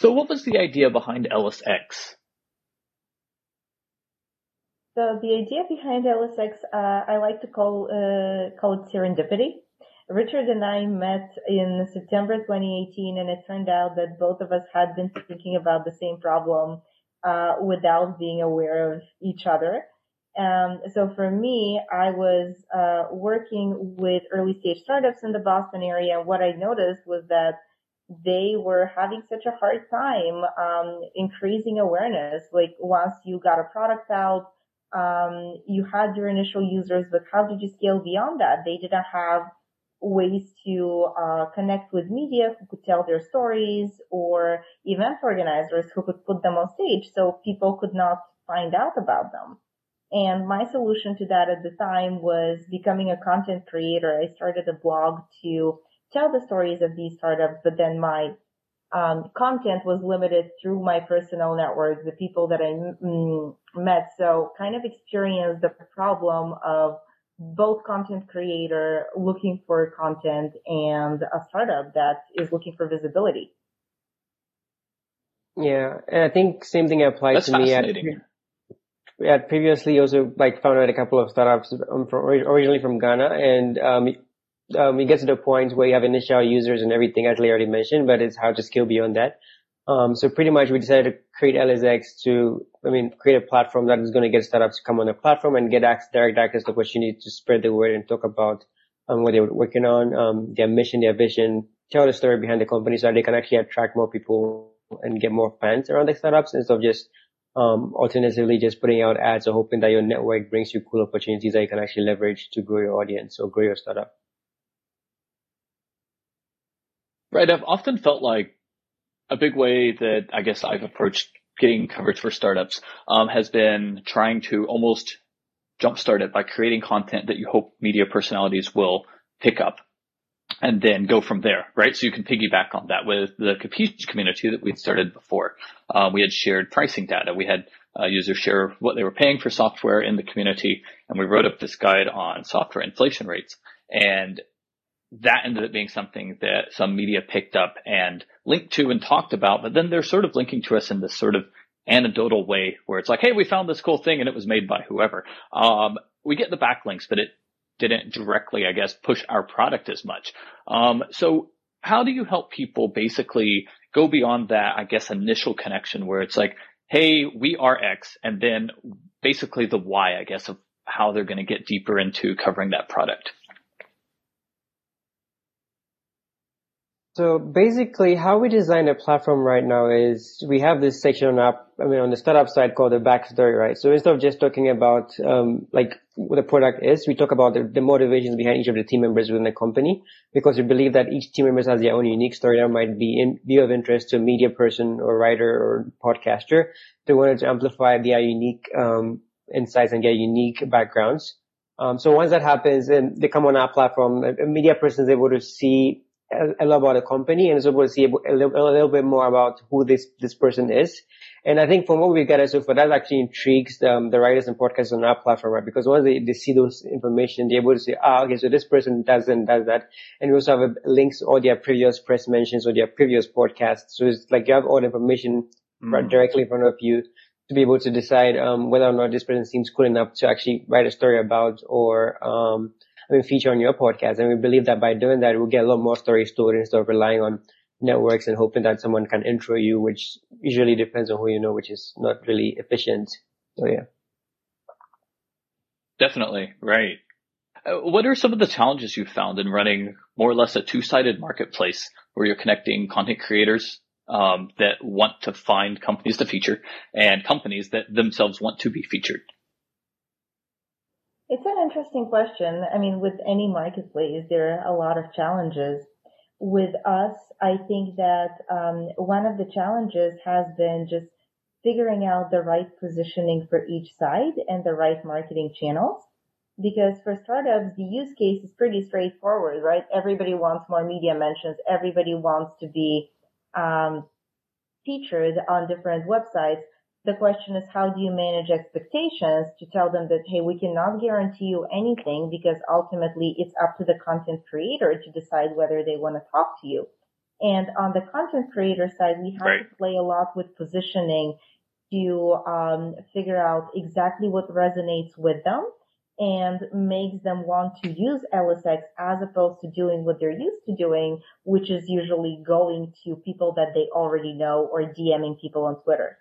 So what was the idea behind LSX? So the idea behind LSX, I like to call it serendipity. Richard and I met in September 2018, and it turned out that both of us had been thinking about the same problem without being aware of each other. So for me, I was working with early stage startups in the Boston area. And what I noticed was that they were having such a hard time increasing awareness. Like once you got a product out, you had your initial users, but how did you scale beyond that? They didn't have ways to connect with media who could tell their stories, or event organizers who could put them on stage so people could not find out about them. And my solution to that at the time was becoming a content creator. I started a blog to tell the stories of these startups, but then my content was limited through my personal network, the people that I met. So kind of experienced the problem of both content creator looking for content and a startup that is looking for visibility. Yeah, and I think same thing applies That's to me. fascinating. We had previously also founded a couple of startups originally from Ghana, and we get to the point where you have initial users and everything, as Lee already mentioned, but it's how to scale beyond that. So pretty much we decided to create LSX create a platform that is going to get startups to come on the platform and get direct access to opportunity to spread the word and talk about what they're working on, their mission, their vision, tell the story behind the company so that they can actually attract more people and get more fans around the startups instead of just alternatively just putting out ads or hoping that your network brings you cool opportunities that you can actually leverage to grow your audience or grow your startup. Right. I've often felt like a big way that I guess I've approached getting coverage for startups has been trying to almost jumpstart it by creating content that you hope media personalities will pick up and then go from there, right? So you can piggyback on that with the Capiche community that we'd started before. We had shared pricing data. We had users share what they were paying for software in the community, and we wrote up this guide on software inflation rates. And that ended up being something that some media picked up and linked to and talked about, but then they're sort of linking to us in this sort of anecdotal way where it's like, hey, we found this cool thing and it was made by whoever. We get the backlinks, but it didn't directly, I guess, push our product as much. So how do you help people basically go beyond that, I guess, initial connection where it's like, hey, we are X, and then basically the why, I guess, of how they're going to get deeper into covering that product? So basically how we design a platform right now is we have this section on the startup side called the backstory, right? So instead of just talking about, what the product is, we talk about the motivations behind each of the team members within the company, because we believe that each team member has their own unique story that might be of interest to a media person or writer or podcaster. They wanted to amplify their unique, insights and their unique backgrounds. So once that happens and they come on our platform, a media person is able to see a lot about the company and is able to see a little bit more about who this person is. And I think from what we gathered so far, that actually intrigues the writers and podcasters on our platform, right? Because once they see those information, they're able to say, okay, so this person does that. And we also have links to all their previous press mentions or their previous podcasts. So it's like you have all the information right directly in front of you to be able to decide whether or not this person seems cool enough to actually write a story about or feature on your podcast. And we believe that by doing that, we'll get a lot more stories told instead of relying on networks and hoping that someone can intro you, which usually depends on who you know, which is not really efficient. So yeah. Definitely. Right. What are some of the challenges you've found in running more or less a two-sided marketplace where you're connecting content creators that want to find companies to feature and companies that themselves want to be featured? It's an interesting question. I mean, with any marketplace, there are a lot of challenges. With us, I think that one of the challenges has been just figuring out the right positioning for each side and the right marketing channels. Because for startups, the use case is pretty straightforward, right? Everybody wants more media mentions. Everybody wants to be featured on different websites. The question is, how do you manage expectations to tell them that, hey, we cannot guarantee you anything because ultimately it's up to the content creator to decide whether they want to talk to you. And on the content creator side, we have to play a lot with positioning to figure out exactly what resonates with them and makes them want to use LSX as opposed to doing what they're used to doing, which is usually going to people that they already know or DMing people on Twitter.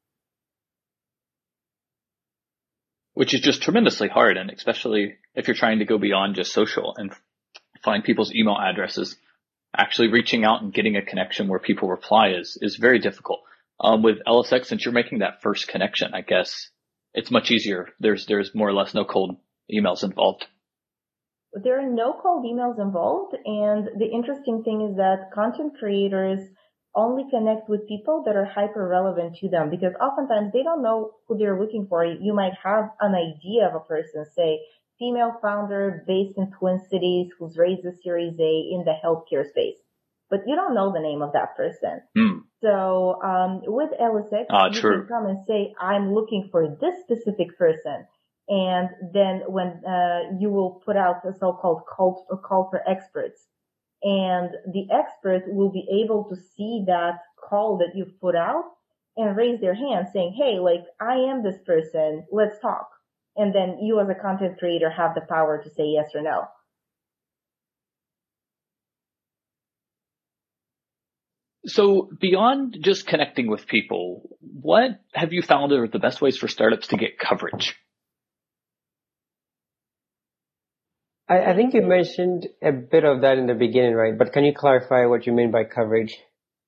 Which is just tremendously hard, and especially if you're trying to go beyond just social and find people's email addresses, actually reaching out and getting a connection where people reply is very difficult. With LSX, since you're making that first connection, I guess it's much easier. There's more or less no cold emails involved. There are no cold emails involved, and the interesting thing is that content creators only connect with people that are hyper relevant to them, because oftentimes they don't know who they're looking for. You might have an idea of a person, say female founder based in Twin Cities who's raised a Series A in the healthcare space, but you don't know the name of that person. So with LSX, you can come and say, I'm looking for this specific person. And then when you will put out a so-called call for experts, and the expert will be able to see that call that you've put out and raise their hand saying, hey, like, I am this person, let's talk. And then you as a content creator have the power to say yes or no. So beyond just connecting with people, what have you found are the best ways for startups to get coverage? I think you mentioned a bit of that in the beginning, right? But can you clarify what you mean by coverage?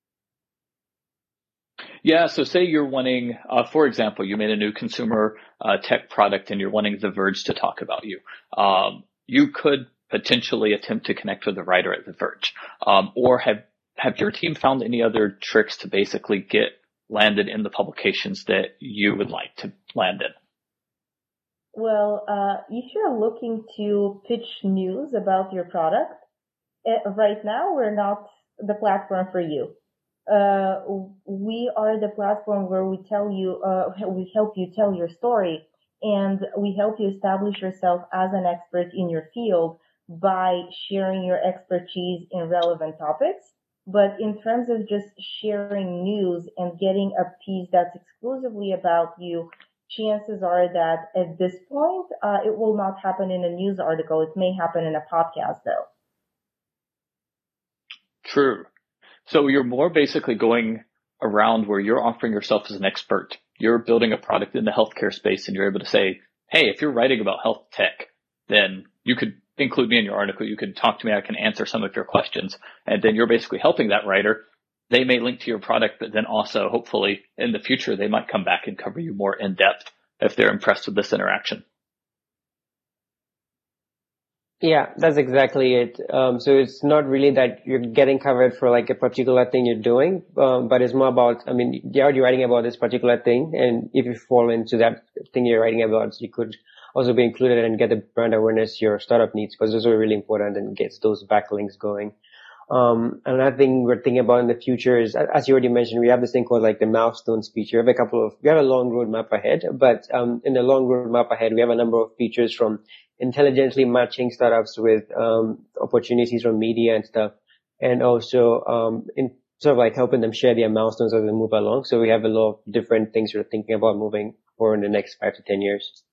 Yeah, so say you're wanting, for example, you made a new consumer tech product and you're wanting The Verge to talk about you. You could potentially attempt to connect with a writer at The Verge. Or have your team found any other tricks to basically get landed in the publications that you would like to land in? Well, if you're looking to pitch news about your product, right now we're not the platform for you. We are the platform where we we help you tell your story, and we help you establish yourself as an expert in your field by sharing your expertise in relevant topics. But in terms of just sharing news and getting a piece that's exclusively about you, chances are that at this point, it will not happen in a news article. It may happen in a podcast, though. True. So you're more basically going around where you're offering yourself as an expert. You're building a product in the healthcare space and you're able to say, hey, if you're writing about health tech, then you could include me in your article. You can talk to me. I can answer some of your questions. And then you're basically helping that writer. They may link to your product, but then also hopefully in the future, they might come back and cover you more in depth if they're impressed with this interaction. Yeah, that's exactly it. So it's not really that you're getting covered for like a particular thing you're doing, but it's more about, I mean, you're already writing about this particular thing, and if you fall into that thing you're writing about, you could also be included and get the brand awareness your startup needs, because those are really important and gets those backlinks going. Another thing we're thinking about in the future is, as you already mentioned, we have this thing called like the milestones feature. We have a long roadmap ahead, but in the long roadmap ahead, we have a number of features, from intelligently matching startups with opportunities from media and stuff, and also in sort of like helping them share their milestones as they move along. So we have a lot of different things we're thinking about moving forward in the next 5 to 10 years.